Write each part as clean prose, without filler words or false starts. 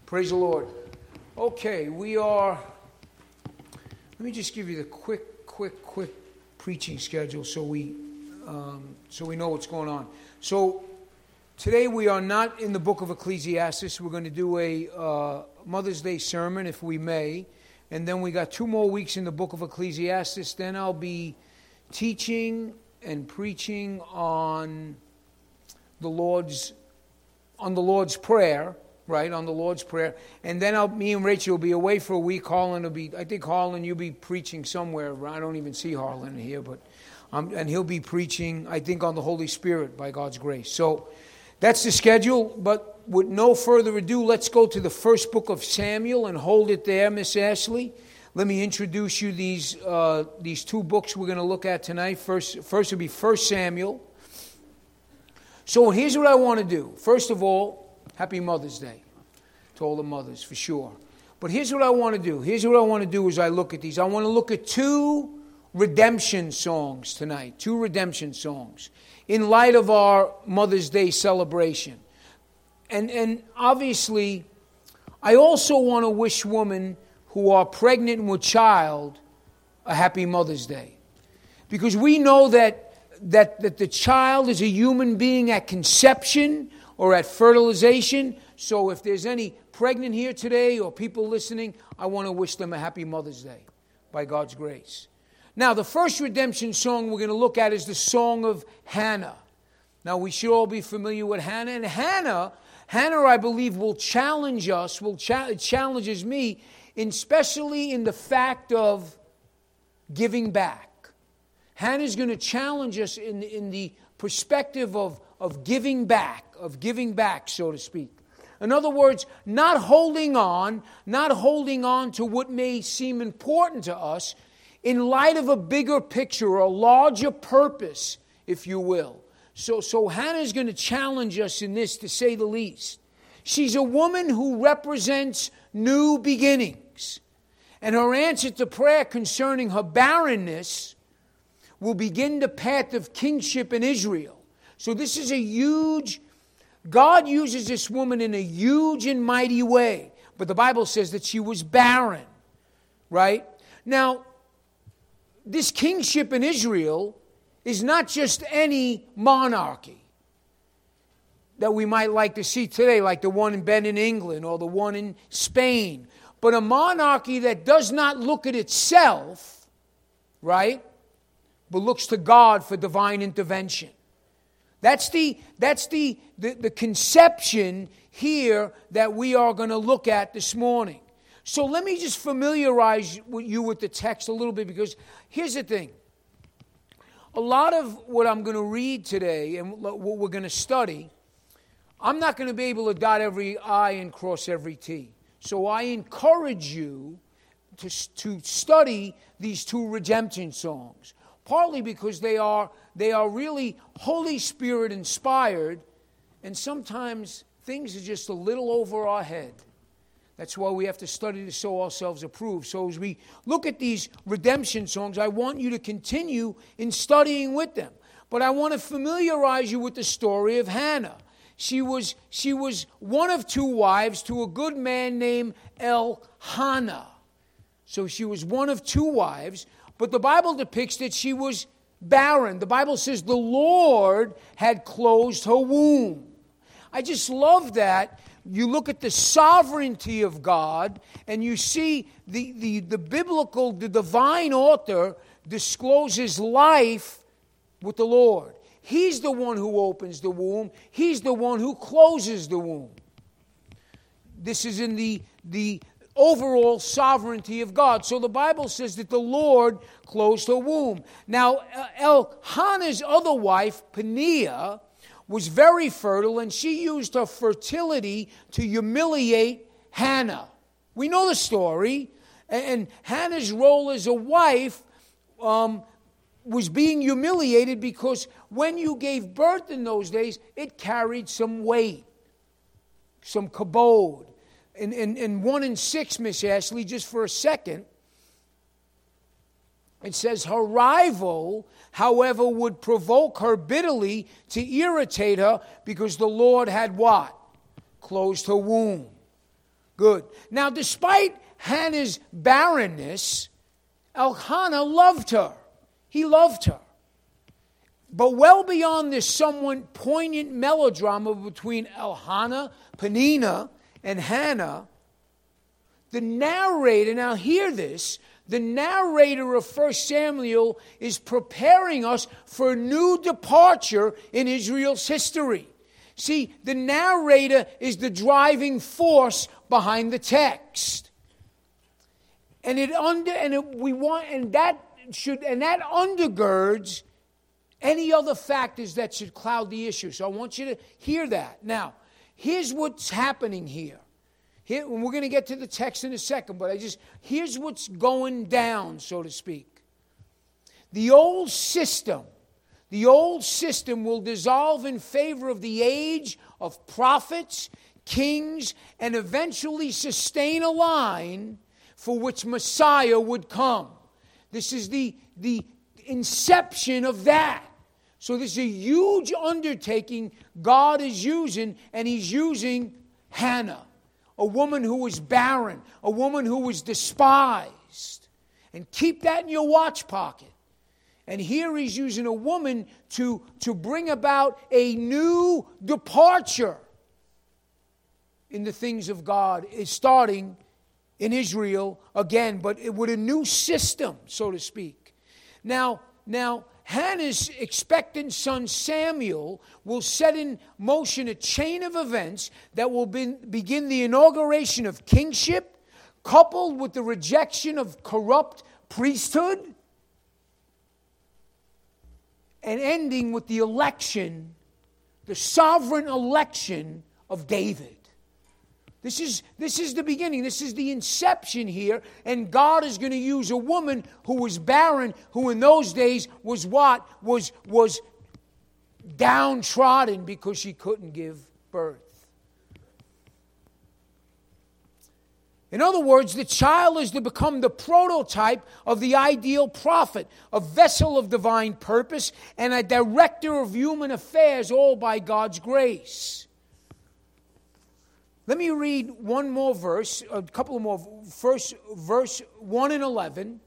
Praise the Lord. Okay, let me just give you the quick preaching schedule so we know what's going on. So today we are not in the book of Ecclesiastes. We're going to do a Mother's Day sermon, if we may. And then we got 2 more weeks in the book of Ecclesiastes. Then I'll be teaching and preaching on the Lord's Prayer. Right, on the Lord's Prayer. And then me and Rachel will be away for a week. I think Harlan, you'll be preaching somewhere. I don't even see Harlan here, but and he'll be preaching, I think, on the Holy Spirit by God's grace. So that's the schedule. But with no further ado, let's go to the first book of Samuel and hold it there, Miss Ashley. Let me introduce you these 2 books we're going to look at tonight. First will be 1 Samuel. So here's what I want to do. First of all, Happy Mother's Day to all the mothers, for sure. But here's what I want to do. Here's what I want to do as I look at these. I want to look at 2 redemption songs tonight. 2 redemption songs in light of our Mother's Day celebration. And obviously, I also want to wish women who are pregnant with child a happy Mother's Day. Because we know that the child is a human being at conception or at fertilization. So if there's any pregnant here today or people listening, I want to wish them a happy Mother's Day by God's grace. Now, the first redemption song we're going to look at is the Song of Hannah. Now, we should all be familiar with Hannah. And Hannah, I believe, will challenge us, it challenges me, especially in the fact of giving back. Hannah's going to challenge us in the perspective of giving back, so to speak. In other words, not holding on to what may seem important to us in light of a bigger picture, or a larger purpose, if you will. So Hannah's going to challenge us in this, to say the least. She's a woman who represents new beginnings. And her answer to prayer concerning her barrenness will begin the path of kingship in Israel. So this is God uses this woman in a huge and mighty way. But the Bible says that she was barren, right? Now, this kingship in Israel is not just any monarchy that we might like to see today, like the one in England or the one in Spain, but a monarchy that does not look at itself, right, but looks to God for divine intervention. That's the conception here that we are going to look at this morning. So let me just familiarize you with the text a little bit, because here's the thing. A lot of what I'm going to read today and what we're going to study, I'm not going to be able to dot every I and cross every T. So I encourage you to study these 2 redemption songs. Partly because they are really Holy Spirit inspired, and sometimes things are just a little over our head. That's why we have to study to show ourselves approved. So as we look at these redemption songs, I want you to continue in studying with them. But I want to familiarize you with the story of Hannah. She was one of 2 wives to a good man named Elkanah. So she was one of 2 wives. But the Bible depicts that she was barren. The Bible says the Lord had closed her womb. I just love that. You look at the sovereignty of God, and you see the divine author discloses life with the Lord. He's the one who opens the womb. He's the one who closes the womb. This is in the overall sovereignty of God. So the Bible says that the Lord closed her womb. Now, Elkanah's other wife, Peninnah, was very fertile, and she used her fertility to humiliate Hannah. We know the story, and Hannah's role as a wife was being humiliated, because when you gave birth in those days, it carried some weight, some kabod. In 1 and 6, Miss Ashley, just for a second, it says, her rival, however, would provoke her bitterly to irritate her, because the Lord had what? Closed her womb. Good. Now, despite Hannah's barrenness, Elkanah loved her. He loved her. But well beyond this somewhat poignant melodrama between Elkanah, Peninnah, and Hannah, the narrator, now hear this, the narrator of 1 Samuel is preparing us for a new departure in Israel's history. See, the narrator is the driving force behind the text. And that undergirds any other factors that should cloud the issue. So I want you to hear that. Now, here's what's happening here. And we're going to get to the text in a second, but here's what's going down, so to speak. The old system will dissolve in favor of the age of prophets, kings, and eventually sustain a line for which Messiah would come. This is the inception of that. So this is a huge undertaking God is using, and He's using Hannah, a woman who was barren, a woman who was despised. And keep that in your watch pocket. And here He's using a woman to bring about a new departure in the things of God. It's starting in Israel again, but with a new system, so to speak. Now, Hannah's expectant son Samuel will set in motion a chain of events that will begin the inauguration of kingship, coupled with the rejection of corrupt priesthood, and ending with the election, the sovereign election of David. This is the beginning. This is the inception here. And God is going to use a woman who was barren, who in those days was what? Was downtrodden because she couldn't give birth. In other words, the child is to become the prototype of the ideal prophet, a vessel of divine purpose, and a director of human affairs, all by God's grace. Let me read one more verse, a couple of more. First, verse 1 and 11.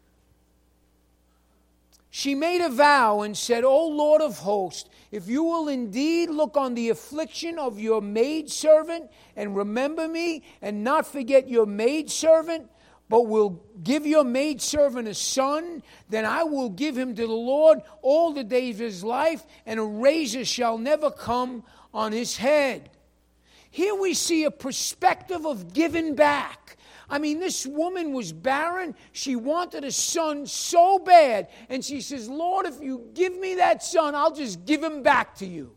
She made a vow and said, O Lord of hosts, if you will indeed look on the affliction of your maidservant and remember me and not forget your maidservant, but will give your maidservant a son, then I will give him to the Lord all the days of his life, and a razor shall never come on his head. Here we see a perspective of giving back. I mean, this woman was barren. She wanted a son so bad. And she says, Lord, if you give me that son, I'll just give him back to you.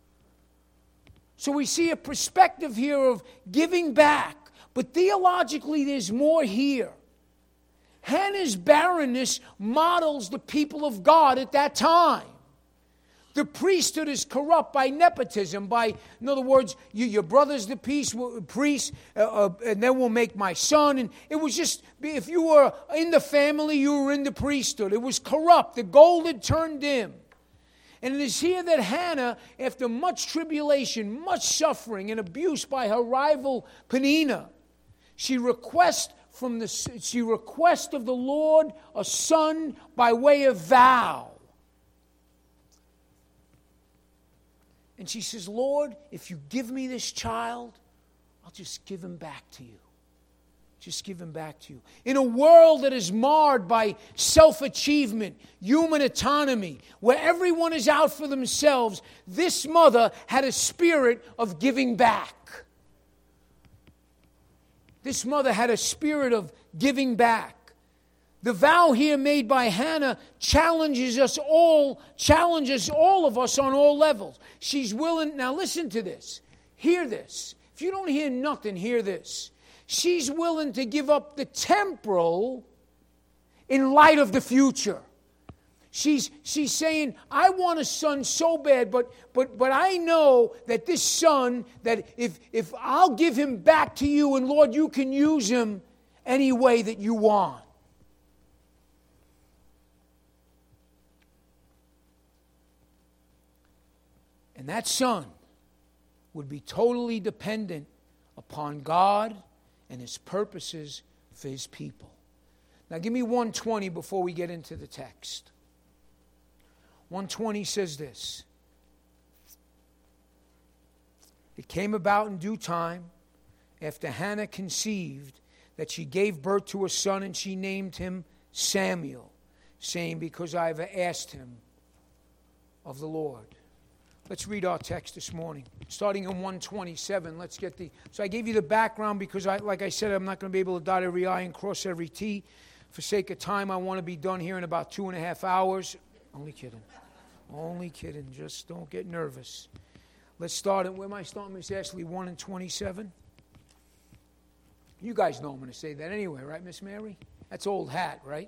So we see a perspective here of giving back. But theologically, there's more here. Hannah's barrenness models the people of God at that time. The priesthood is corrupt by nepotism, in other words, your brother's the priest, and then we'll make my son. And it was just, if you were in the family, you were in the priesthood. It was corrupt. The gold had turned dim. And it is here that Hannah, after much tribulation, much suffering, and abuse by her rival Peninnah, she requests of the Lord a son by way of vow. And she says, Lord, if you give me this child, I'll just give him back to you. Just give him back to you. In a world that is marred by self-achievement, human autonomy, where everyone is out for themselves, this mother had a spirit of giving back. This mother had a spirit of giving back. The vow here made by Hannah challenges all of us on all levels. She's willing, now listen to this, hear this. If you don't hear nothing, hear this. She's willing to give up the temporal in light of the future. She's saying, I want a son so bad, but I know that this son, that if I'll give him back to you, and Lord, you can use him any way that you want. And that son would be totally dependent upon God and His purposes for His people. Now give me 120 before we get into the text. 120 says this. It came about in due time, after Hannah conceived, that she gave birth to a son, and she named him Samuel, saying, because I have asked him of the Lord. Let's read our text this morning. Starting in 127, let's get so I gave you the background because, like I said, I'm not going to be able to dot every I and cross every T. For sake of time, I want to be done here in about 2.5 hours. Only kidding. Only kidding. Just don't get nervous. Let's start at, where am I starting, Miss Ashley? 1 and 27? You guys know I'm going to say that anyway, right, Miss Mary? That's old hat, right?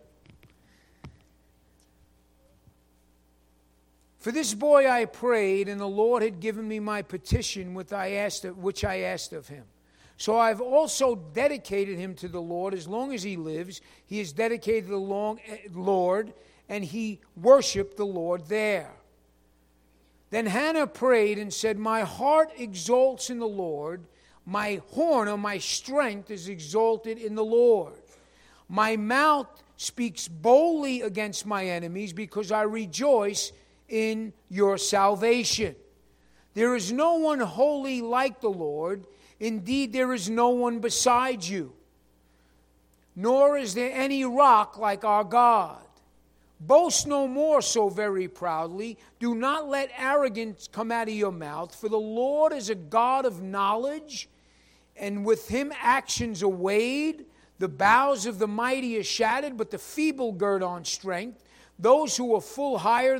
For this boy I prayed, and the Lord had given me my petition, which I asked of him. So I've also dedicated him to the Lord. As long as he lives, he is dedicated to the Lord, and he worshiped the Lord there. Then Hannah prayed and said, my heart exalts in the Lord. My horn, or my strength, is exalted in the Lord. My mouth speaks boldly against my enemies, because I rejoice in your salvation. There is no one holy like the Lord. Indeed, there is no one beside you. Nor is there any rock like our God. Boast no more so very proudly. Do not let arrogance come out of your mouth. For the Lord is a God of knowledge, and with him actions are weighed. The bows of the mighty are shattered, but the feeble gird on strength. Those who were full hire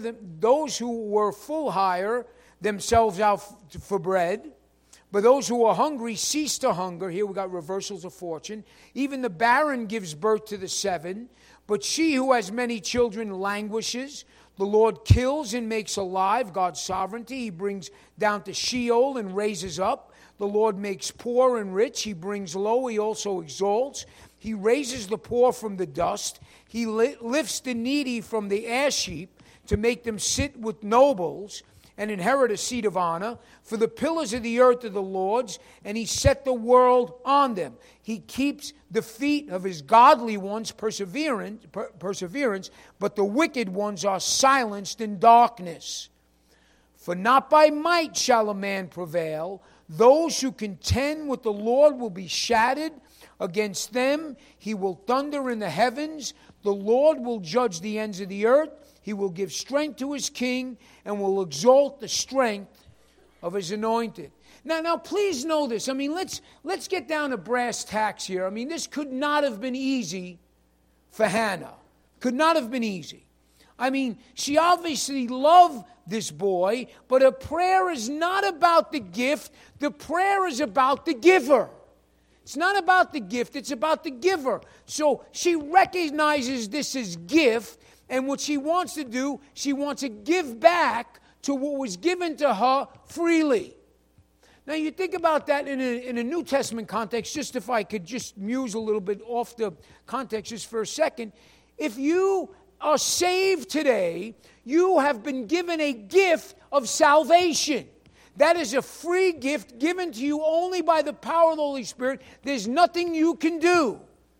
themselves out for bread. But those who are hungry cease to hunger. Here we got reversals of fortune. Even the barren gives birth to the 7. But she who has many children languishes. The Lord kills and makes alive, God's sovereignty. He brings down to Sheol and raises up. The Lord makes poor and rich. He brings low, he also exalts. He raises the poor from the dust. He lifts the needy from the ash heap to make them sit with nobles and inherit a seat of honor. For the pillars of the earth are the Lord's, and he set the world on them. He keeps the feet of his godly ones perseverance, but the wicked ones are silenced in darkness. For not by might shall a man prevail. Those who contend with the Lord will be shattered. Against them he will thunder in the heavens. The Lord will judge the ends of the earth. He will give strength to his king and will exalt the strength of his anointed. Now, please know this. I mean, let's get down to brass tacks here. I mean, this could not have been easy for Hannah. Could not have been easy. I mean, she obviously loved this boy, but her prayer is not about the gift. The prayer is about the giver. It's not about the gift, it's about the giver. So she recognizes this as gift, and what she wants to do, she wants to give back to what was given to her freely. Now you think about that in a New Testament context, just if I could just muse a little bit off the context just for a second. If you are saved today, you have been given a gift of salvation. That is a free gift given to you only by the power of the Holy Spirit. There's nothing you can do.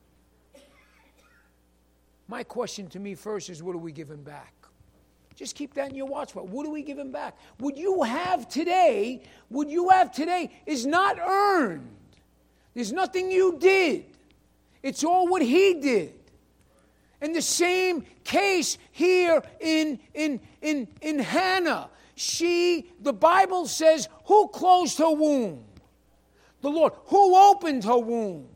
My question to me first is, what are we giving back? Just keep that in your watch. What are we giving back? What you have today is not earned. There's nothing you did. It's all what he did. And the same case here in Hannah. The Bible says, who closed her womb? The Lord. Who opened her womb?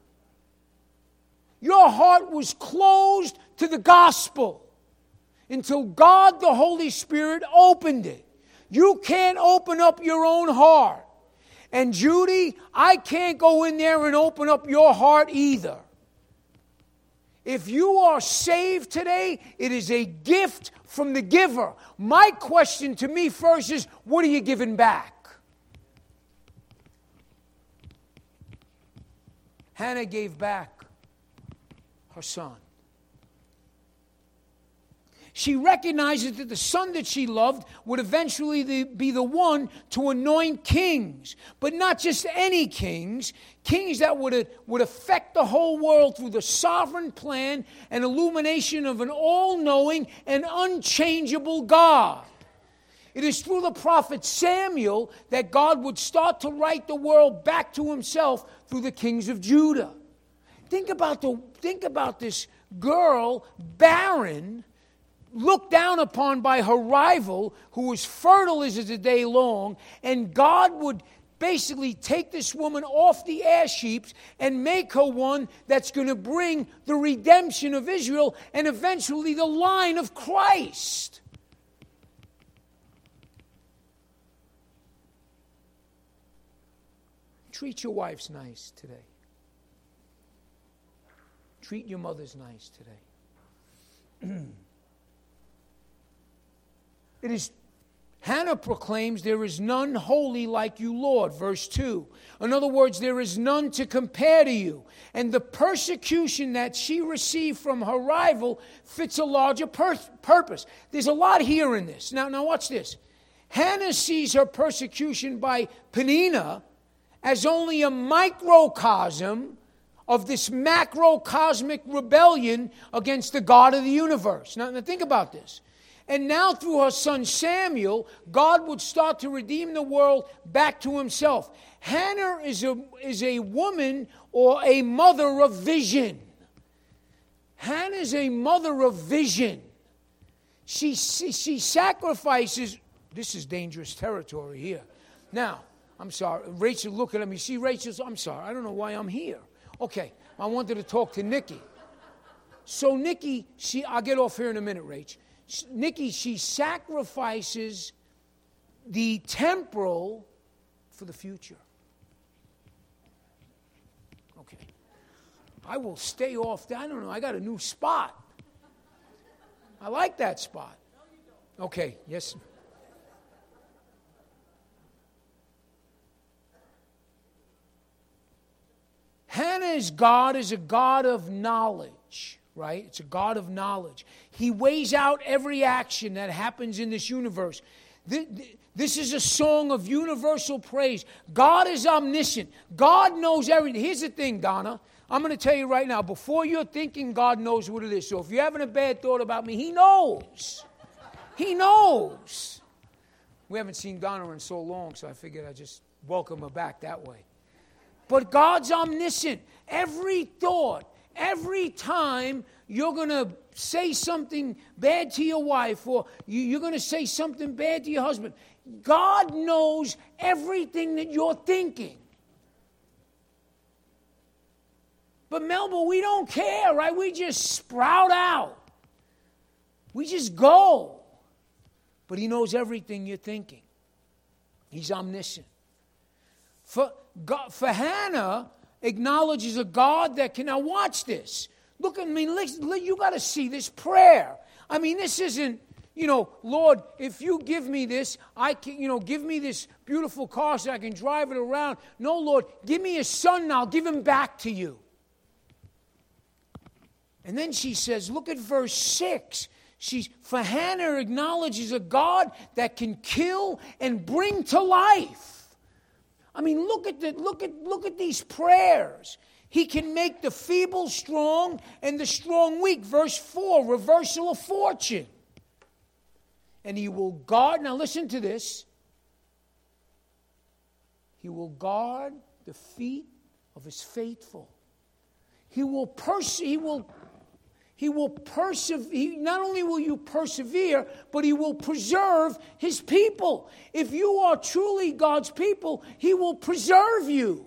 Your heart was closed to the gospel until God, the Holy Spirit, opened it. You can't open up your own heart. And Judy, I can't go in there and open up your heart either. If you are saved today, it is a gift from the giver. My question to me first is, what are you giving back? Hannah gave back her son. She recognizes that the son that she loved would eventually be the one to anoint kings, but not just any kings, kings that would affect the whole world through the sovereign plan and illumination of an all-knowing and unchangeable God. It is through the prophet Samuel that God would start to write the world back to himself through the kings of Judah. Think about this girl, barren, looked down upon by her rival, who was fertile as the day long, and God would basically take this woman off the ash heaps and make her one that's going to bring the redemption of Israel and eventually the line of Christ. Treat your wives nice today. Treat your mothers nice today. It is, Hannah proclaims, there is none holy like you, Lord, verse 2. In other words, there is none to compare to you. And the persecution that she received from her rival fits a larger purpose. There's a lot here in this. Now watch this. Hannah sees her persecution by Peninnah as only a microcosm of this macrocosmic rebellion against the God of the universe. Now think about this. And now through her son Samuel, God would start to redeem the world back to himself. Hannah is a woman or a mother of vision. Hannah is a mother of vision. She sacrifices. This is dangerous territory here. Now, I'm sorry. Rachel, look at me. See, Rachel, I'm sorry. I don't know why I'm here. Okay, I wanted to talk to Nikki. So Nikki, I'll get off here in a minute, Rach. Nikki, she sacrifices the temporal for the future. Okay. I will stay off. I don't know. I got a new spot. I like that spot. Okay, yes. Hannah's God is a God of knowledge, right? It's a God of knowledge. He weighs out every action that happens in this universe. This is a song of universal praise. God is omniscient. God knows everything. Here's the thing, Donna. I'm going to tell you right now, before you're thinking, God knows what it is. So if you're having a bad thought about me, He knows. He knows. We haven't seen Donna in so long, so I figured I'd just welcome her back that way. But God's omniscient. Every thought, every time you're going to say something bad to your wife or you're going to say something bad to your husband, God knows everything that you're thinking. But Melba, we don't care, right? We just sprout out. We just go. But He knows everything you're thinking. He's omniscient. For Hannah acknowledges a God that can. Now watch this. Look at me. You got to see this prayer. I mean, this isn't, Lord, if you give me this, I can, give me this beautiful car so I can drive it around. No, Lord, give me a son and I'll give him back to you. And then she says, look at verse 6. For Hannah acknowledges a God that can kill and bring to life. I mean, look at these prayers. He can make the feeble strong and the strong weak. Verse 4, reversal of fortune. And He will guard, now listen to this. He will guard the feet of His faithful. He will persevere. Not only will you persevere, but He will preserve His people. If you are truly God's people, He will preserve you.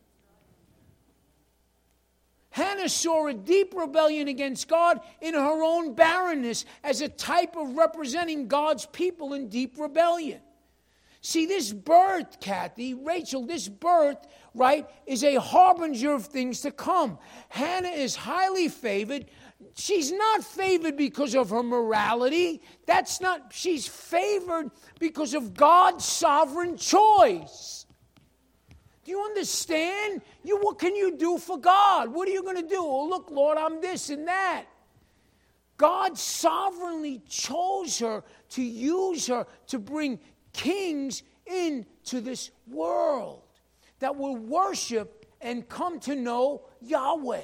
Hannah saw a deep rebellion against God in her own barrenness as a type of representing God's people in deep rebellion. See, this birth, Kathy, Rachel, this birth, right, is a harbinger of things to come. Hannah is highly favored. She's not favored because of her morality. She's favored because of God's sovereign choice. Do you understand? What can you do for God? What are you going to do? Oh, look, Lord, I'm this and that. God sovereignly chose her to use her to bring kings into this world that will worship and come to know Yahweh.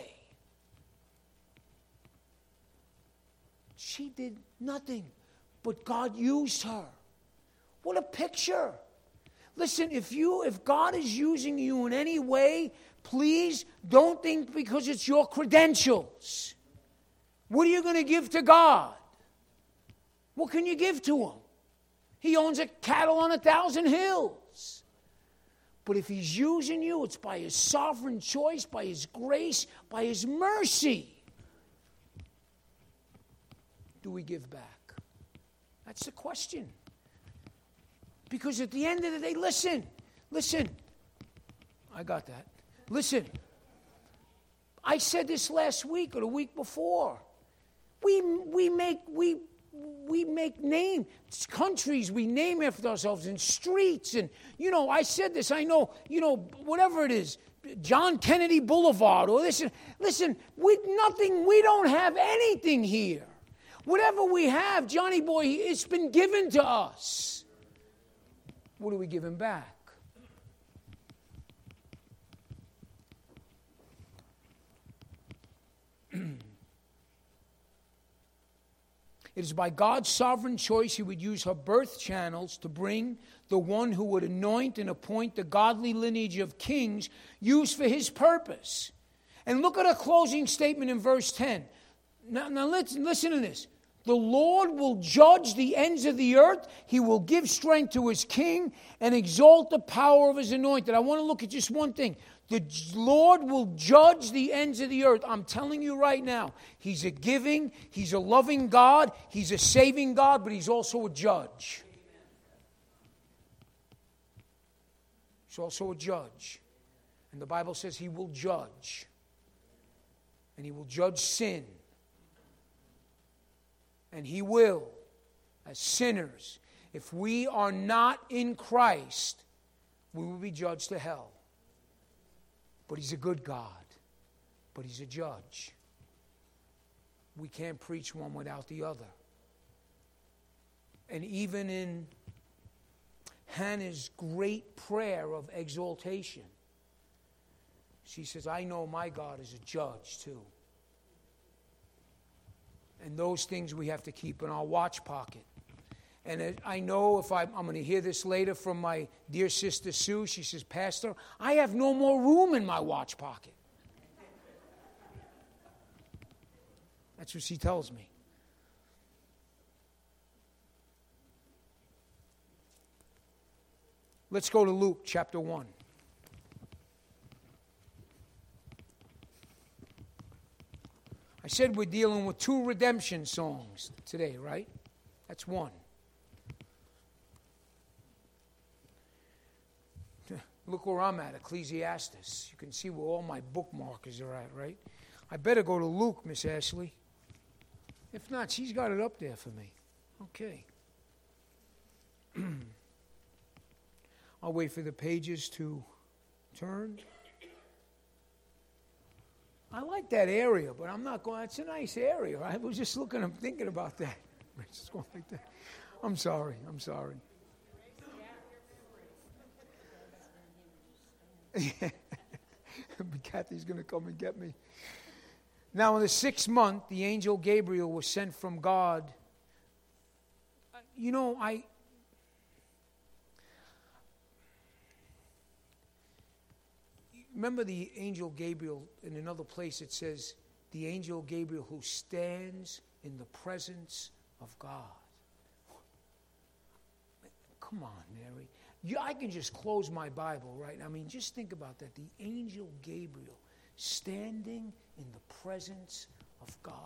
She did nothing, but God used her. What a picture. Listen, if God is using you in any way, please don't think because it's your credentials. What are you going to give to God? What can you give to Him? He owns a cattle on 1,000 hills. But if He's using you, it's by His sovereign choice, by His grace, by His mercy. Do we give back? That's the question. Because at the end of the day, listen. I got that. Listen. I said this last week or the week before. We make names, countries we name after ourselves, and streets, and I said this. I know whatever it is, John Kennedy Boulevard, or this. Listen, we don't have anything here. Whatever we have, Johnny boy, it's been given to us. What do we give Him back? It is by God's sovereign choice He would use her birth channels to bring the one who would anoint and appoint the godly lineage of kings used for His purpose. And look at her closing statement in verse 10. Now listen to this. The Lord will judge the ends of the earth. He will give strength to His king and exalt the power of His anointed. I want to look at just one thing. The Lord will judge the ends of the earth. I'm telling you right now, He's a giving, He's a loving God, He's a saving God, but He's also a judge. He's also a judge. And the Bible says He will judge. And He will judge sin. And He will, as sinners, if we are not in Christ, we will be judged to hell. But He's a good God. But He's a judge. We can't preach one without the other. And even in Hannah's great prayer of exaltation, she says, I know my God is a judge too. And those things we have to keep in our watch pocket. And I know if I'm going to hear this later from my dear sister Sue. She says, Pastor, I have no more room in my watch pocket. That's what she tells me. Let's go to Luke chapter 1. I said we're dealing with 2 redemption songs today, right? That's one. Look where I'm at, Ecclesiastes. You can see where all my bookmarkers are at, right? I better go to Luke, Miss Ashley. If not, she's got it up there for me. Okay. I'll wait for the pages to turn. I like that area, but I'm not going. It's a nice area. I was just looking. I'm thinking about that. Just going like that. I'm sorry. Kathy's going to come and get me. Now, in the 6th month, the angel Gabriel was sent from God. Remember the angel Gabriel, in another place it says, the angel Gabriel who stands in the presence of God. Come on, Mary. I can just close my Bible, right? I mean, just think about that. The angel Gabriel standing in the presence of God.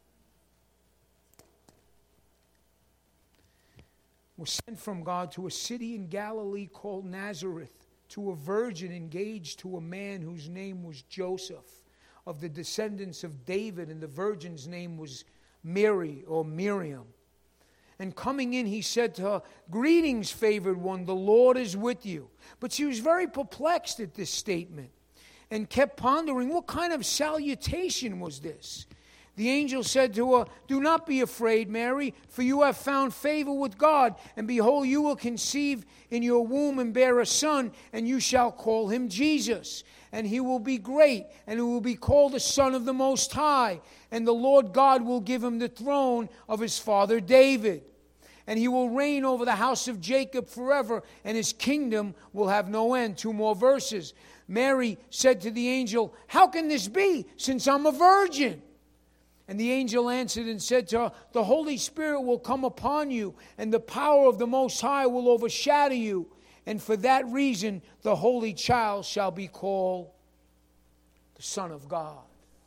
Was sent from God to a city in Galilee called Nazareth, to a virgin engaged to a man whose name was Joseph, of the descendants of David, and the virgin's name was Mary or Miriam. And coming in, he said to her, "Greetings, favored one, the Lord is with you." But she was very perplexed at this statement and kept pondering, what kind of salutation was this? The angel said to her, "Do not be afraid, Mary, for you have found favor with God. And behold, you will conceive in your womb and bear a son, and you shall call him Jesus. And he will be great, and he will be called the Son of the Most High. And the Lord God will give him the throne of his father David. And he will reign over the house of Jacob forever, and his kingdom will have no end." 2 more verses. Mary said to the angel, "How can this be, since I'm a virgin?" And the angel answered and said to her, "The Holy Spirit will come upon you, and the power of the Most High will overshadow you. And for that reason, the Holy Child shall be called the Son of God."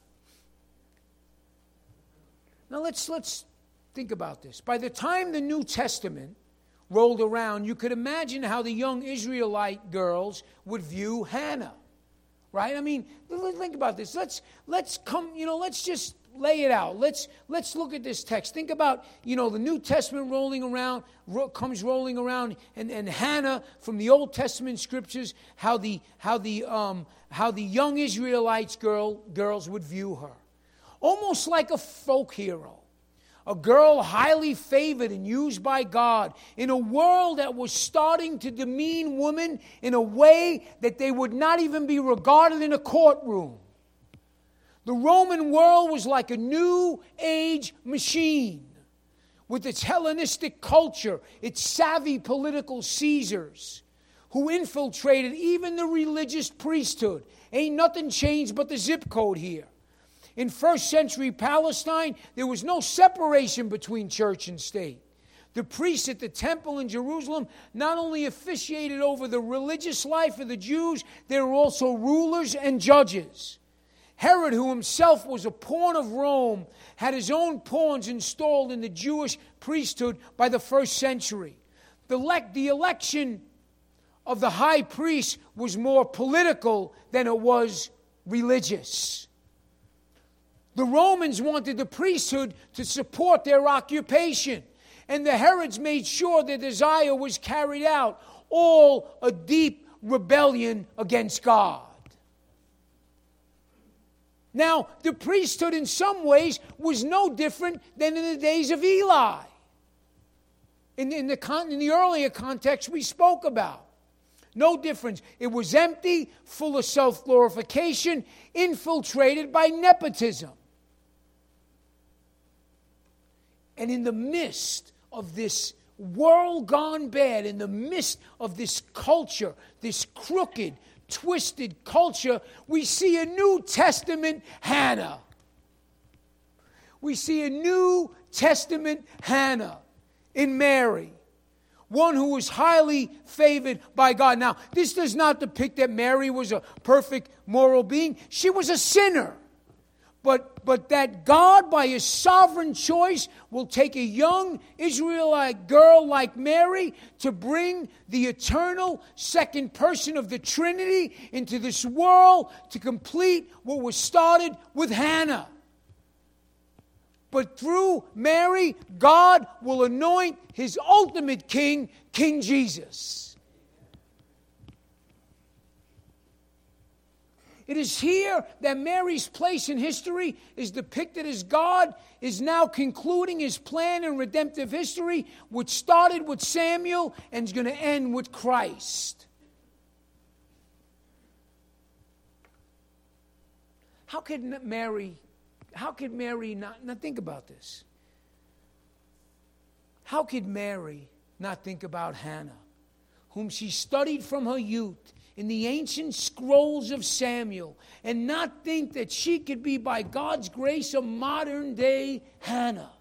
Now let's think about this. By the time the New Testament rolled around, you could imagine how the young Israelite girls would view Hannah, right? I mean, think about this. Let's just lay it out. Let's look at this text. Think about, the New Testament comes rolling around, and Hannah from the Old Testament scriptures, how the young Israelites girls would view her, almost like a folk hero, a girl highly favored and used by God in a world that was starting to demean women in a way that they would not even be regarded in a courtroom. The Roman world was like a new age machine with its Hellenistic culture, its savvy political Caesars who infiltrated even the religious priesthood. Ain't nothing changed but the zip code here. In first century Palestine, there was no separation between church and state. The priests at the temple in Jerusalem not only officiated over the religious life of the Jews, they were also rulers and judges. Herod, who himself was a pawn of Rome, had his own pawns installed in the Jewish priesthood by the first century. The election of the high priest was more political than it was religious. The Romans wanted the priesthood to support their occupation, and the Herods made sure their desire was carried out, all a deep rebellion against God. Now, the priesthood in some ways was no different than in the days of Eli, in the earlier context we spoke about. No difference. It was empty, full of self-glorification, infiltrated by nepotism. And in the midst of this world gone bad, in the midst of this culture, this crooked, twisted culture, we see a New Testament Hannah. We see a New Testament Hannah in Mary, one who was highly favored by God. Now, this does not depict that Mary was a perfect moral being. She was a sinner. But that God, by his sovereign choice, will take a young Israelite girl like Mary to bring the eternal second person of the Trinity into this world to complete what was started with Hannah. But through Mary, God will anoint his ultimate king, King Jesus. It is here that Mary's place in history is depicted as God is now concluding his plan in redemptive history, which started with Samuel and is going to end with Christ. How could Mary not think about this? How could Mary not think about Hannah, whom she studied from her youth in the ancient scrolls of Samuel, and not think that she could be, by God's grace, a modern-day Hannah?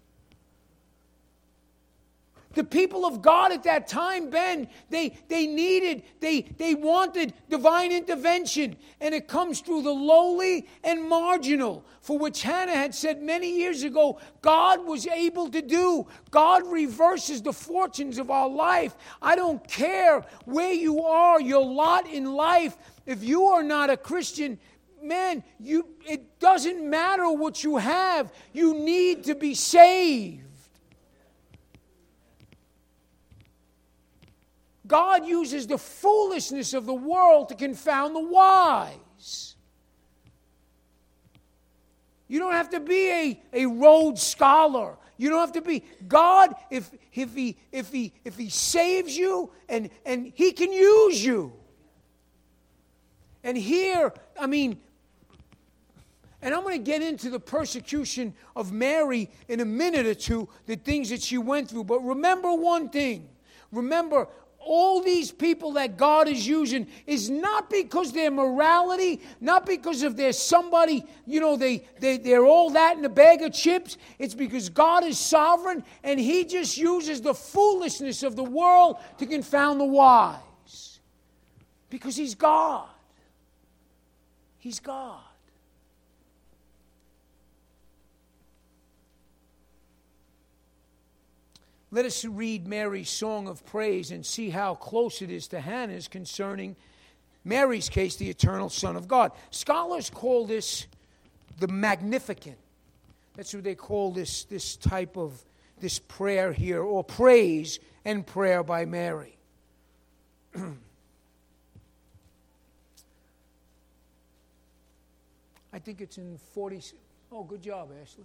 The people of God at that time, Ben, they wanted divine intervention, and it comes through the lowly and marginal, for which Hannah had said many years ago, God was able to do. God reverses the fortunes of our life. I don't care where you are, your lot in life. If you are not a Christian, man, it doesn't matter what you have. You need to be saved. God uses the foolishness of the world to confound the wise. You don't have to be a Rhodes Scholar. You don't have to be. God, if he saves you, and he can use you. And here, I mean, and I'm going to get into the persecution of Mary in a minute or two, the things that she went through. But remember one thing. Remember, all these people that God is using is not because their morality, not because of their somebody, they're all that in a bag of chips. It's because God is sovereign and he just uses the foolishness of the world to confound the wise. Because he's God. He's God. Let us read Mary's song of praise and see how close it is to Hannah's concerning Mary's case, the eternal Son of God. Scholars call this the Magnificat. That's what they call this type of this prayer here, or praise and prayer by Mary. I think it's in 40. Oh, good job, Ashley.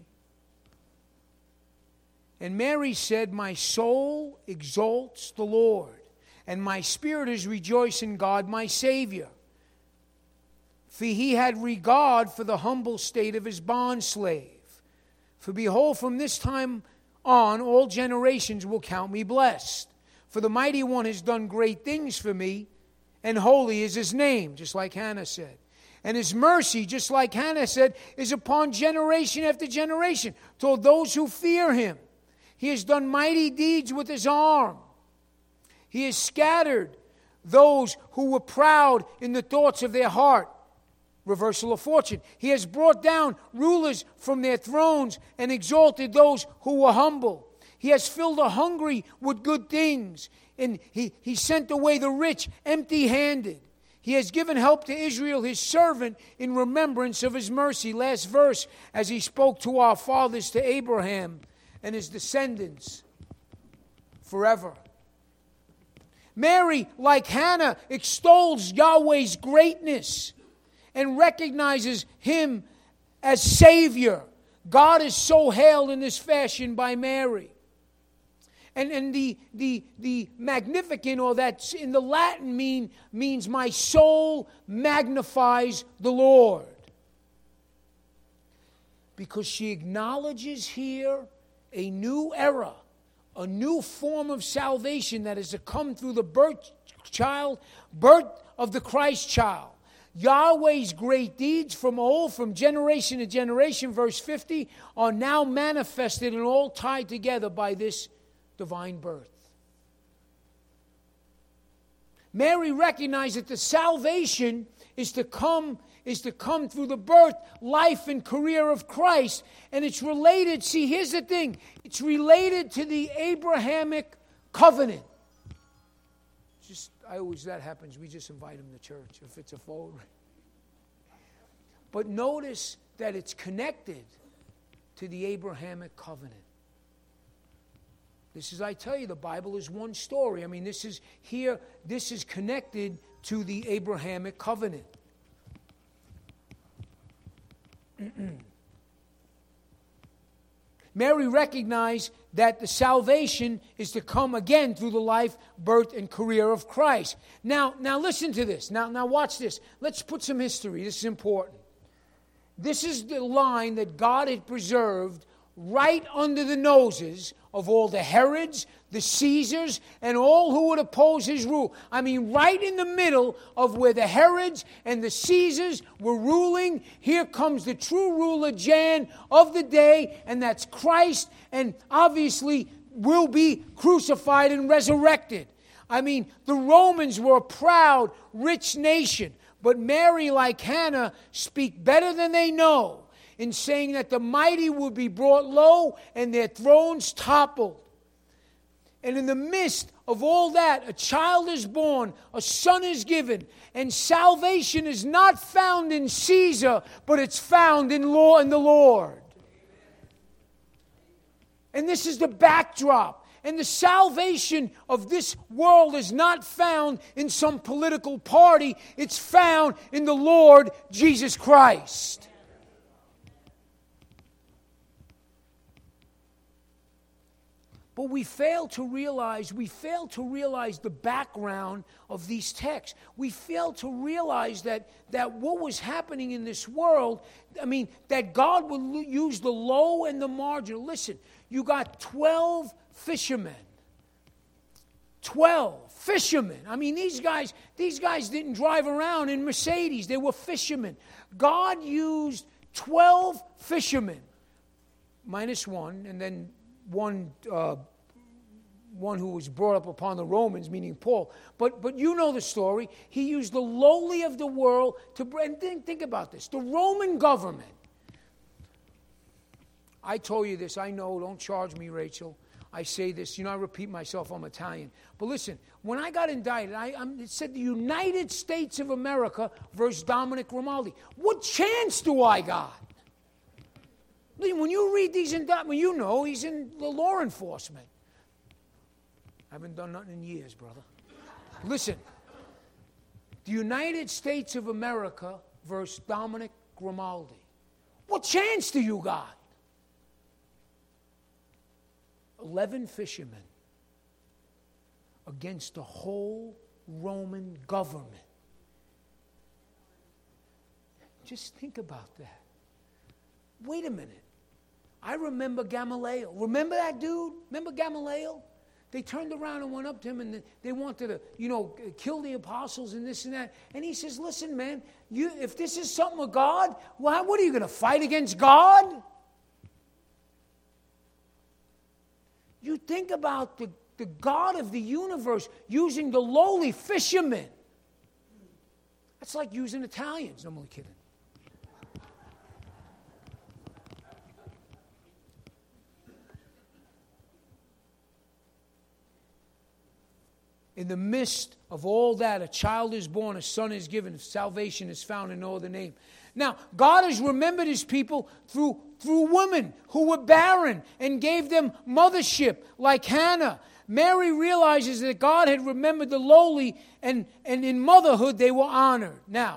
And Mary said, my soul exalts the Lord, and my spirit is rejoiced in God my Savior. For he had regard for the humble state of his bondslave. For behold, from this time on, all generations will count me blessed. For the Mighty One has done great things for me, and holy is his name, just like Hannah said. And his mercy, just like Hannah said, is upon generation after generation, toward those who fear him. He has done mighty deeds with his arm. He has scattered those who were proud in the thoughts of their heart. Reversal of fortune. He has brought down rulers from their thrones and exalted those who were humble. He has filled the hungry with good things, and he sent away the rich empty-handed. He has given help to Israel, his servant, in remembrance of his mercy. Last verse, as he spoke to our fathers, to Abraham and his descendants forever. Mary, like Hannah, extols Yahweh's greatness and recognizes him as Savior. God is so hailed in this fashion by Mary. And the Magnificat, or that's in the Latin means my soul magnifies the Lord. Because she acknowledges here a new era, a new form of salvation that is to come through the birth of the Christ child. Yahweh's great deeds from generation to generation, verse 50, are now manifested and all tied together by this divine birth. Mary recognized that the salvation is to come through the birth, life, and career of Christ. And it's related, see, here's the thing. It's related to the Abrahamic covenant. That happens, we just invite them to church if it's a forward. But notice that it's connected to the Abrahamic covenant. This is, I tell you, the Bible is one story. I mean, this is connected to the Abrahamic covenant. Mary recognized that the salvation is to come again through the life, birth, and career of Christ. Now listen to this. Now watch this. Let's put some history. This is important. This is the line that God had preserved right under the noses of all the Herods, the Caesars, and all who would oppose his rule. I mean, right in the middle of where the Herods and the Caesars were ruling, here comes the true ruler, Jan, of the day, and that's Christ, and obviously will be crucified and resurrected. I mean, the Romans were a proud, rich nation, but Mary, like Hannah, speak better than they know, in saying that the mighty will be brought low and their thrones toppled. And in the midst of all that, a child is born, a son is given, and salvation is not found in Caesar, but it's found in the Lord. And this is the backdrop. And the salvation of this world is not found in some political party. It's found in the Lord Jesus Christ. But we fail to realize the background of these texts. We fail to realize that what was happening in this world, that God would use the low and the marginal. Listen, you got 12 fishermen. 12 fishermen. These guys didn't drive around in Mercedes. They were fishermen. God used 12 fishermen, minus one, and then one who was brought up upon the Romans, meaning Paul. But you know the story. He used the lowly of the world to bring. Think about this. The Roman government. I told you this. I know. Don't charge me, Rachel. I say this. I repeat myself. I'm Italian. But listen, when I got indicted, it said the United States of America versus Dominic Grimaldi. What chance do I got? When you read these indictments, he's in the law enforcement. I haven't done nothing in years, brother. Listen, the United States of America versus Dominic Grimaldi. What chance do you got? 11 fishermen against the whole Roman government. Just think about that. Wait a minute. I remember Gamaliel. Remember that dude? Remember Gamaliel? They turned around and went up to him and they wanted to, kill the apostles and this and that. And he says, listen, man, if this is something of God, what are you going to fight against God? You think about the God of the universe using the lowly fishermen. That's like using Italians. No, I'm only kidding. In the midst of all that, a child is born, a son is given, salvation is found in no other name. Now, God has remembered his people through women who were barren and gave them mothership, like Hannah. Mary realizes that God had remembered the lowly, and in motherhood they were honored. Now,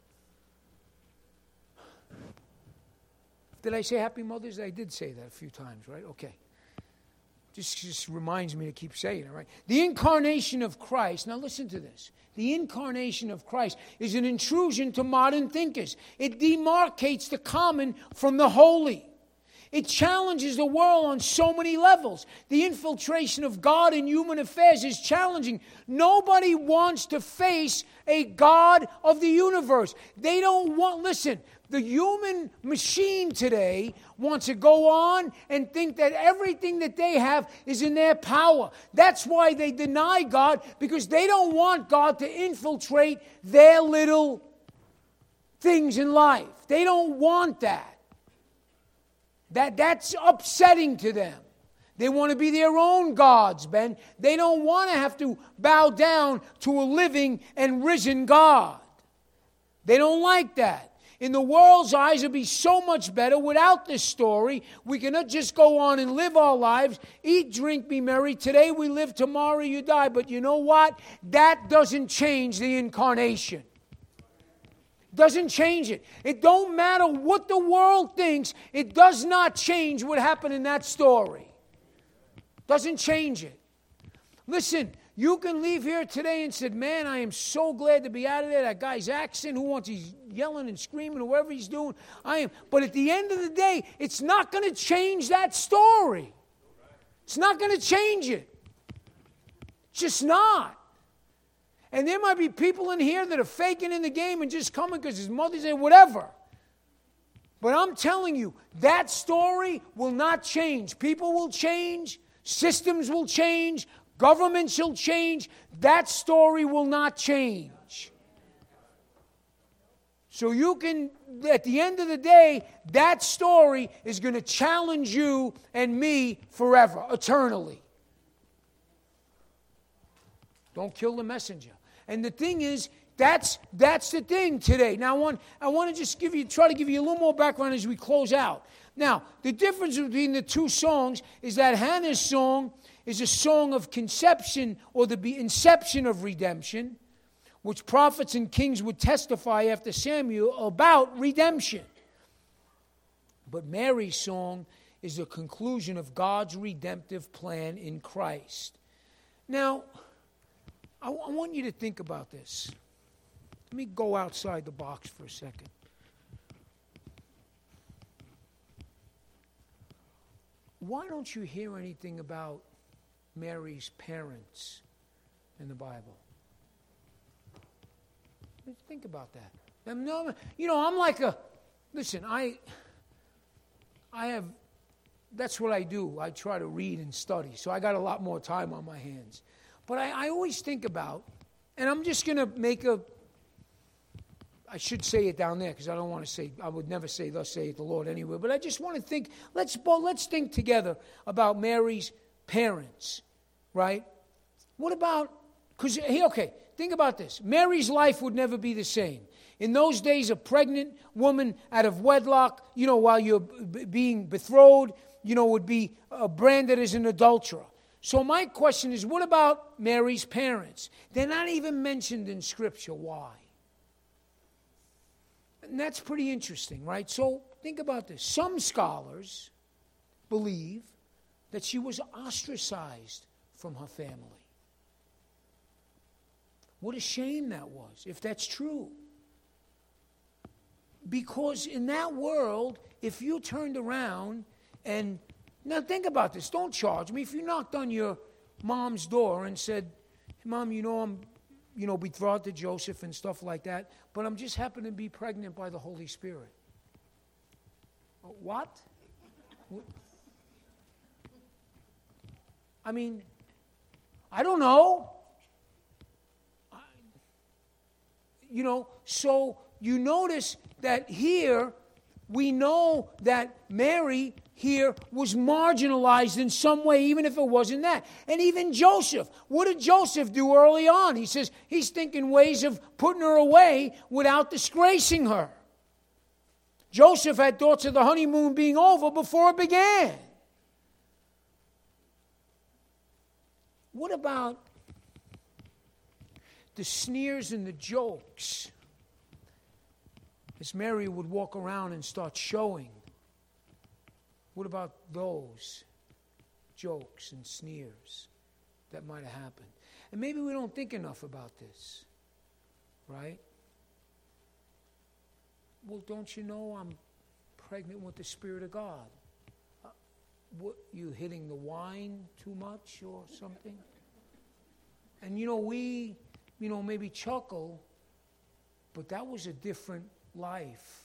did I say Happy Mother's Day? I did say that a few times, right? Okay. Just reminds me to keep saying it, right? The incarnation of Christ, now listen to this. The incarnation of Christ is an intrusion to modern thinkers. It demarcates the common from the holy. It challenges the world on so many levels. The infiltration of God in human affairs is challenging. Nobody wants to face a God of the universe. They don't want, listen, the human machine today wants to go on and think that everything that they have is in their power. That's why they deny God, because they don't want God to infiltrate their little things in life. They don't want that. That's upsetting to them. They want to be their own gods, Ben. They don't want to have to bow down to a living and risen God. They don't like that. In the world's eyes, it would be so much better without this story. We cannot just go on and live our lives, eat, drink, be merry. Today we live, tomorrow you die. But you know what? That doesn't change the incarnation. Doesn't change it. It don't matter what the world thinks. It does not change what happened in that story. Doesn't change it. Listen, you can leave here today and say, man, I am so glad to be out of there. That guy's accent, he's yelling and screaming or whatever he's doing. I am. But at the end of the day, it's not going to change that story. It's not going to change it. It's just not. And there might be people in here that are faking in the game and just coming because his mother's there, whatever. But I'm telling you, that story will not change. People will change. Systems will change. Governments will change. That story will not change. So you can, at the end of the day, that story is going to challenge you and me forever, eternally. Don't kill the messenger. And the thing is, that's the thing today. Now, I want to just try to give you a little more background as we close out. Now, the difference between the two songs is that Hannah's song is a song of conception or the inception of redemption, which prophets and kings would testify after Samuel about redemption. But Mary's song is the conclusion of God's redemptive plan in Christ. Now, I want you to think about this. Let me go outside the box for a second. Why don't you hear anything about Mary's parents in the Bible? Think about that. I'm like listen, I have, that's what I do. I try to read and study, so I got a lot more time on my hands. But I always think about, and I'm just going to I should say it down there because I would never say, thus saith the Lord anywhere. But I just want to think, let's think together about Mary's parents, right? What about, think about this. Mary's life would never be the same. In those days, a pregnant woman out of wedlock, while you're being betrothed, would be branded as an adulterer. So my question is, what about Mary's parents? They're not even mentioned in Scripture. Why? And that's pretty interesting, right? So think about this. Some scholars believe that she was ostracized from her family. What a shame that was, if that's true. Because in that world, if you turned around and, now think about this, don't charge me. If you knocked on your mom's door and said, Mom, I'm betrothed to Joseph and stuff like that, but I'm just happen to be pregnant by the Holy Spirit. What? I mean, I don't know. So you notice that here, we know that Mary here was marginalized in some way, even if it wasn't that. And even Joseph, what did Joseph do early on? He says he's thinking ways of putting her away without disgracing her. Joseph had thoughts of the honeymoon being over before it began. What about the sneers and the jokes as Mary would walk around and start showing? What about those jokes and sneers that might have happened? And maybe we don't think enough about this, right? Well, don't you know I'm pregnant with the Spirit of God? What, you hitting the wine too much or something? And we maybe chuckle, but that was a different life.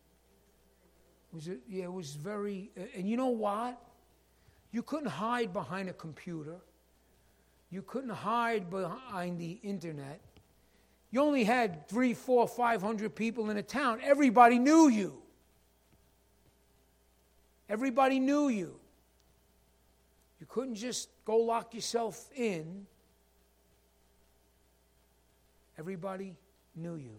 It was very, and you know what? You couldn't hide behind a computer. You couldn't hide behind the internet. You only had 300, 400, 500 people in a town. Everybody knew you. Everybody knew you. You couldn't just go lock yourself in. Everybody knew you.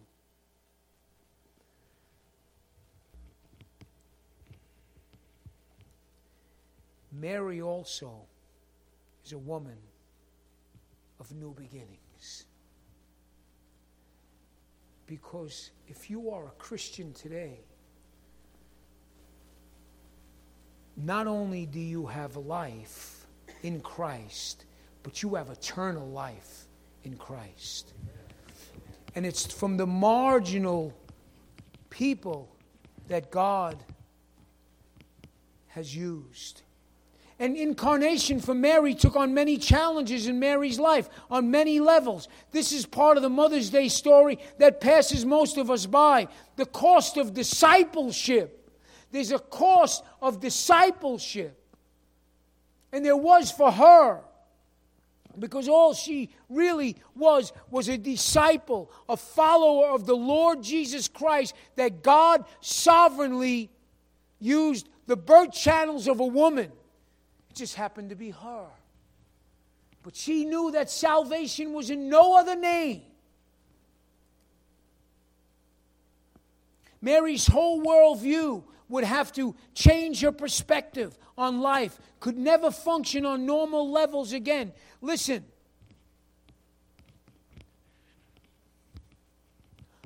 Mary also is a woman of new beginnings. Because if you are a Christian today, not only do you have life in Christ, but you have eternal life in Christ. And it's from the marginal people that God has used. And incarnation for Mary took on many challenges in Mary's life on many levels. This is part of the Mother's Day story that passes most of us by. The cost of discipleship. There's a cost of discipleship. And there was for her. Because all she really was a disciple, a follower of the Lord Jesus Christ, that God sovereignly used the birth channels of a woman. It just happened to be her. But she knew that salvation was in no other name. Mary's whole worldview would have to change her perspective on life, could never function on normal levels again. Listen.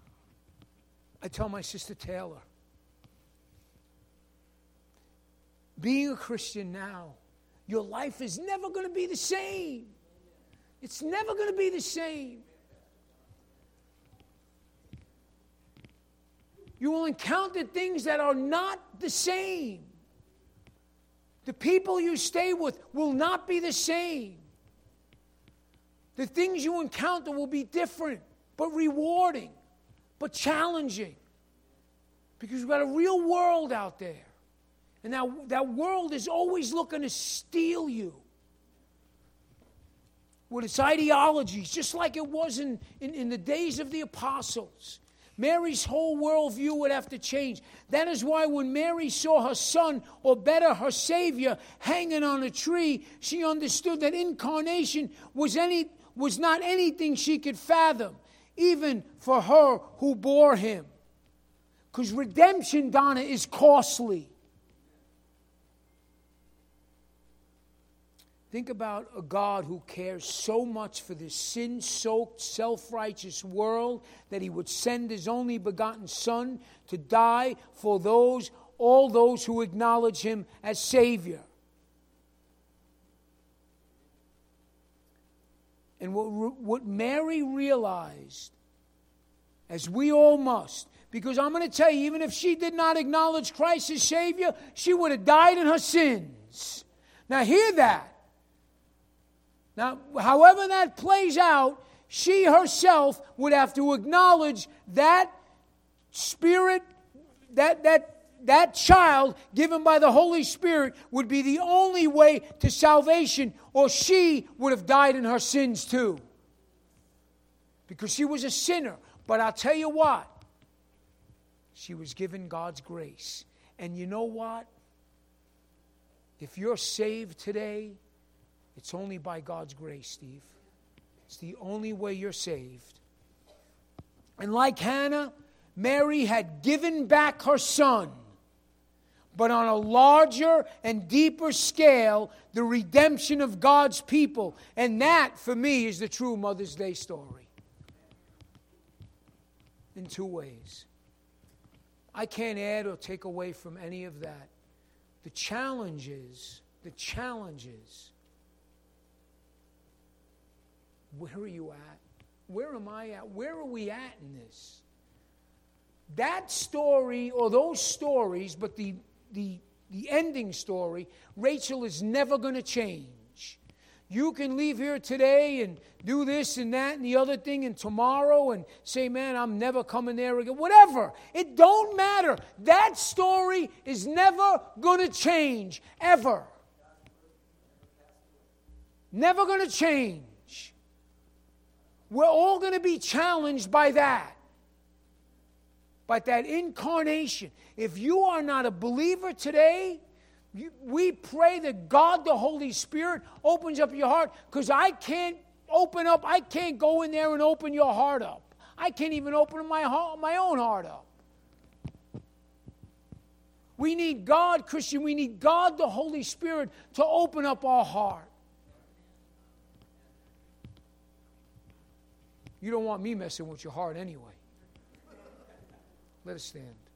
I tell my sister Taylor, being a Christian now, your life is never going to be the same. It's never going to be the same. You will encounter things that are not the same. The people you stay with will not be the same. The things you encounter will be different, but rewarding, but challenging. Because we've got a real world out there. And that world is always looking to steal you with its ideologies, just like it was in the days of the apostles. Mary's whole worldview would have to change. That is why when Mary saw her son, or better, her Savior, hanging on a tree, she understood that incarnation was not anything she could fathom, even for her who bore him. Because redemption, Donna, is costly. Think about a God who cares so much for this sin-soaked, self-righteous world that he would send his only begotten Son to die for all those who acknowledge him as Savior. And what Mary realized, as we all must, because I'm going to tell you, even if she did not acknowledge Christ as Savior, she would have died in her sins. Now hear that. Now, however that plays out, she herself would have to acknowledge that Spirit, that child given by the Holy Spirit would be the only way to salvation, or she would have died in her sins too. Because she was a sinner. But I'll tell you what, she was given God's grace. And you know what? If you're saved today, it's only by God's grace, Steve. It's the only way you're saved. And like Hannah, Mary had given back her son, but on a larger and deeper scale, the redemption of God's people. And that, for me, is the true Mother's Day story. In two ways. I can't add or take away from any of that. The challenge is, where are you at? Where am I at? Where are we at in this? That story, or those stories, but the ending story, Rachel is never going to change. You can leave here today and do this and that and the other thing, and tomorrow and say, man, I'm never coming there again. Whatever. It don't matter. That story is never going to change, ever. Never going to change. We're all going to be challenged by that. By that incarnation. If you are not a believer today, we pray that God, the Holy Spirit, opens up your heart. Because I can't go in there and open your heart up. I can't even open my own heart up. We need God, Christian, we need God, the Holy Spirit, to open up our heart. You don't want me messing with your heart anyway. Let us stand.